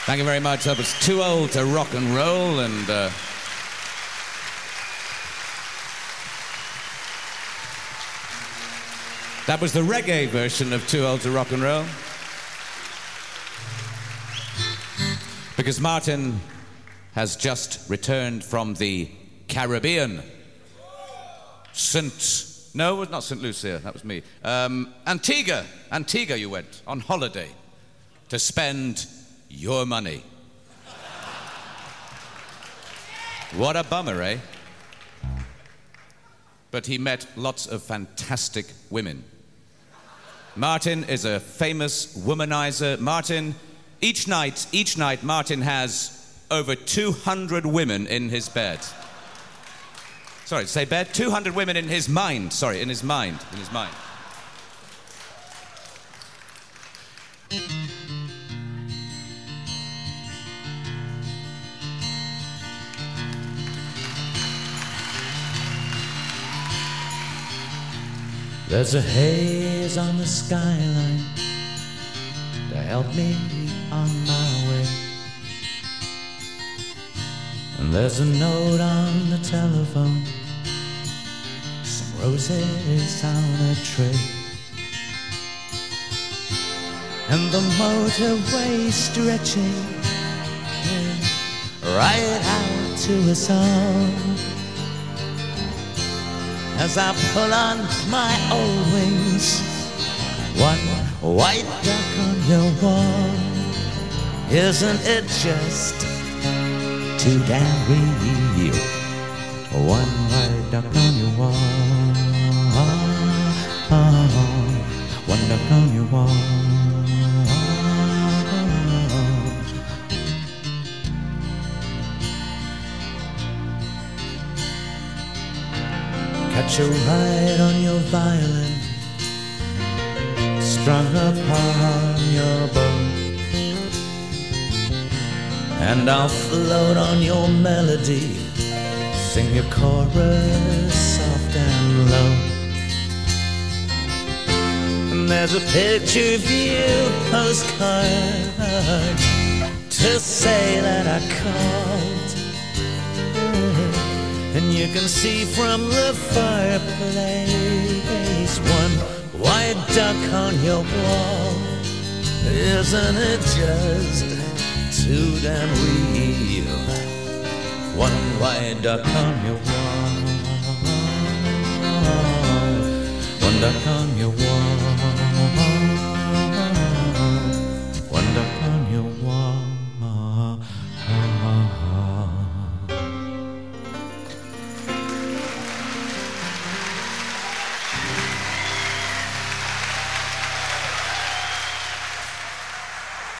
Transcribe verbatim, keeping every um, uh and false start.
Thank you very much. That was Too Old to Rock and Roll, and uh, that was the reggae version of Too Old to Rock and Roll. Because Martin has just returned from the Caribbean. Saint... No, it was not Saint Lucia, that was me. Um, Antigua. Antigua you went on holiday to spend your money. What a bummer, eh? But he met lots of fantastic women. Martin is a famous womanizer. Martin, each night, each night, Martin has over two hundred women in his bed. Sorry, say bed? two hundred women in his mind. Sorry, in his mind. In his mind. There's a haze on the skyline to help me on my way. And there's a note on the telephone, some roses on a tray, and the motorway stretching right out to us all. As I pull on my old wings, one white duck on your wall. Isn't it just too damn real? One white duck on your wall. One duck on your wall. Catch a ride on your violin, strung upon your bow, and I'll float on your melody, sing your chorus soft and low. And there's a picture view postcard to say that I called. And you can see from the fireplace one white duck on your wall. Isn't it just too damn real? One white duck on your wall. One duck on your wall.